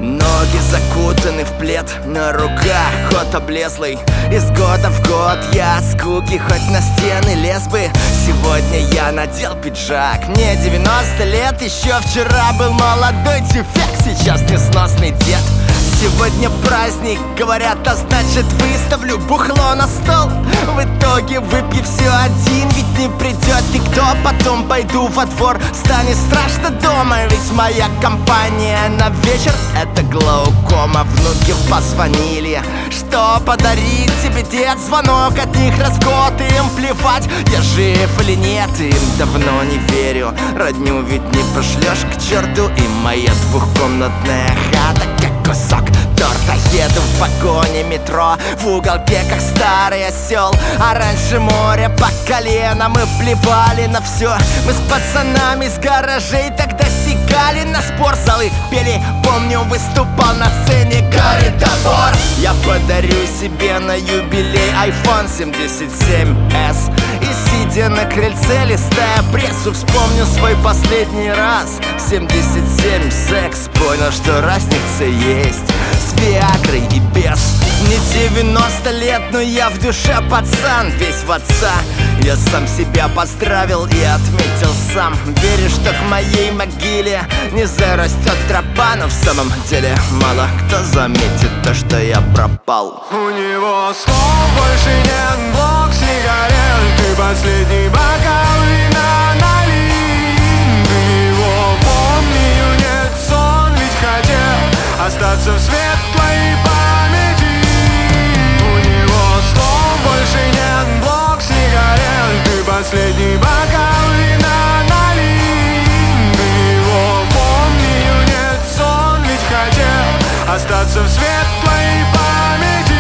Ноги закутаны в плед, на руках ход облезлый. Из года в год я от скуки хоть на стены лез бы. Сегодня я надел пиджак, мне 90 лет. Еще вчера был молодой тюфяк, сейчас несносный дед. Сегодня праздник, говорят, а значит выставлю бухло на стол. В итоге выпью все один, ведь не придет никто. Потом пойду во двор, станет страшно дома. Ведь моя компания на вечер — это глаукома. Внуки позвонили, что подарить тебе, дед? Звонок от них раз в год, им плевать, я жив или нет. Им давно не верю, родню ведь не пошлешь к черту. И моя двухкомнатная хата как кусок торта. Еду в вагоне метро, в уголке как старый осел. А раньше море по колено, мы плевали на все. Мы с пацанами с гаражей тогда сигали на спортзалы, пели, помню, выступал на сцене Гарри Топор. Я подарю себе на юбилей iPhone 77s. И сидя на крыльце, листая прессу, вспомню свой последний раз. 77 секс, понял, что разница есть с Виагрой и без. Мне 90 лет, но я в душе пацан, весь в отца. Я сам себя поздравил и отметил сам. Верю, что к моей могиле не зарастет тропа. Но в самом деле мало кто заметит то, что я пропал. У него слов больше нет, блок сигарет. Ты последний бокал вина налил. Ты его помню, нет, сон ведь хотел остаться в светлой памяти. У него слов больше нет, блок сигарет. Ты последний бокал вина налил. Ты его помню, нет, сон ведь хотел остаться в светлой памяти.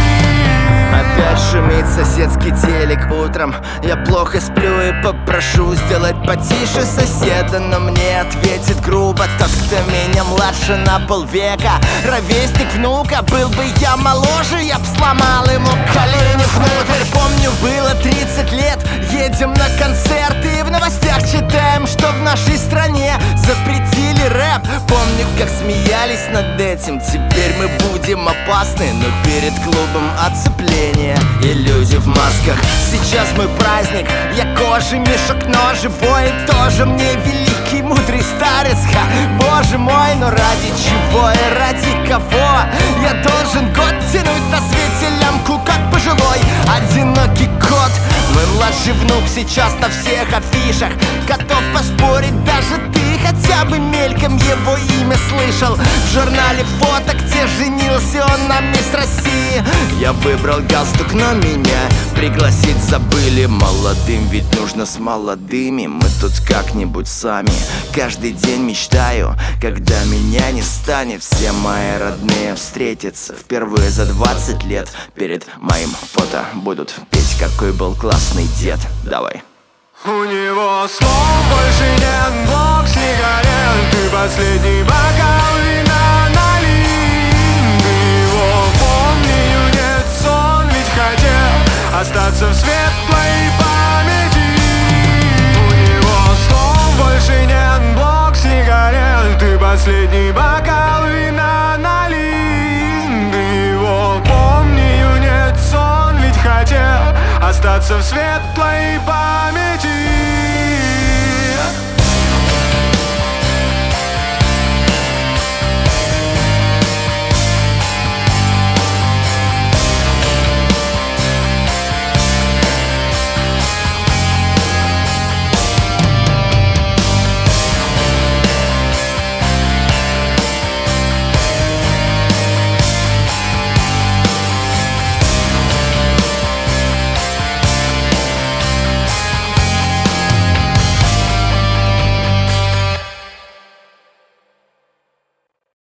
Опять шумит соседский телек утром. Я плохо сплю и попрошу сделать потише соседа. Но мне ответит грубо тот, кто меня младше на полвека. Ровесник внука, был бы я моложе, я б сломал ему колени внутрь. Помню, было 30 лет, едем на концерт и в новостях читаем, что в нашей стране запретили рэп. Помню, как смеялись над этим. Теперь мы будем опасны, но перед клубом оцепления и люди в масках. Сейчас мой праздник, я кожей мешок, но живой и тоже мне великий мудрый старец. Ха, боже мой, но ради чего и ради кого я должен год тянуть на свете лямку, как пожилой одинокий кот? Мой младший внук сейчас на всех афишах, готов поспорить, даже ты хотя бы мельком его имя слышал. В журнале фото, где женился он на мисс России. Я выбрал галстук, но меня пригласить забыли. Молодым ведь нужно с молодыми, мы тут как-нибудь сами. Каждый день мечтаю, когда меня не станет. Все мои родные встретятся впервые за 20 лет. Перед моим фото будут петь, какой был классный дед. Давай. У него слов больше нет, блок сигарет. Ты последний бокал вина налил. Ты его помню, нет, сон ведь хотел остаться в светлой памяти. У него слов больше нет, блок сигарет. Ты последний бокал вина налил. Ты его помню, нет, сон ведь хотел остаться в светлой памяти.